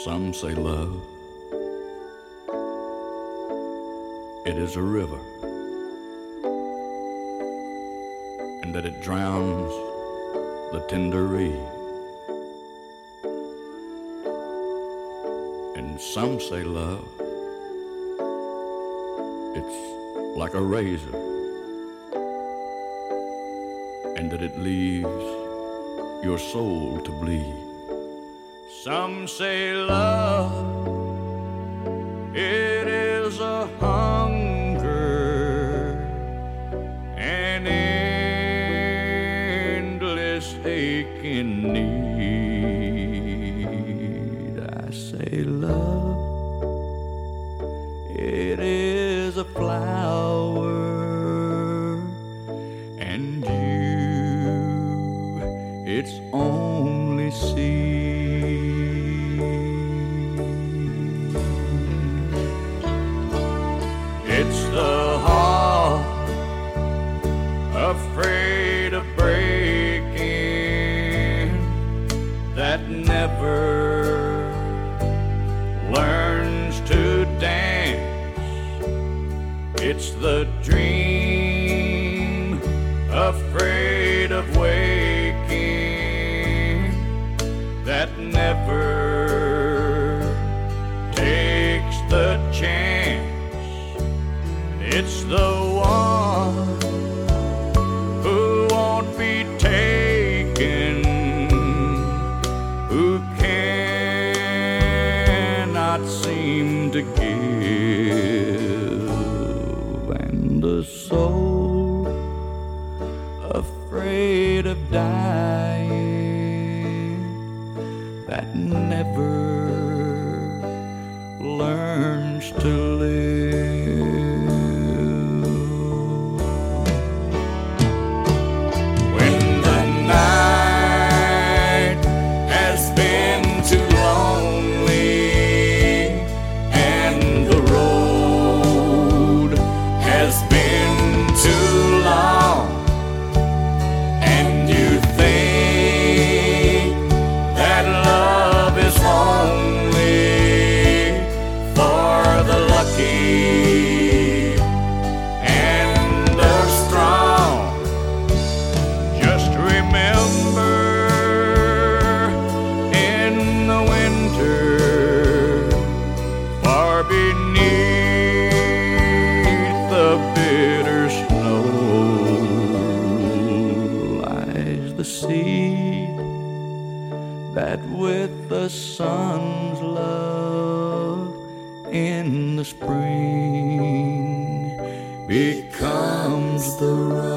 Some say love, it is a river, and that it drowns the tender reed. And some say love, it's like a razor, and that it leaves your soul to bleed. Some say love, it is a hunger, an endless aching need. I say love, it is a flower, and you, its only seed. It's the heart afraid of breaking that never learns to dance. It's the dream afraid of waking that never takes the chance. It's the one who won't be taken, who cannot seem to give, and the soul afraid of dying that never learns to live. Beneath the bitter snow lies the seed that with the sun's love in the spring becomes the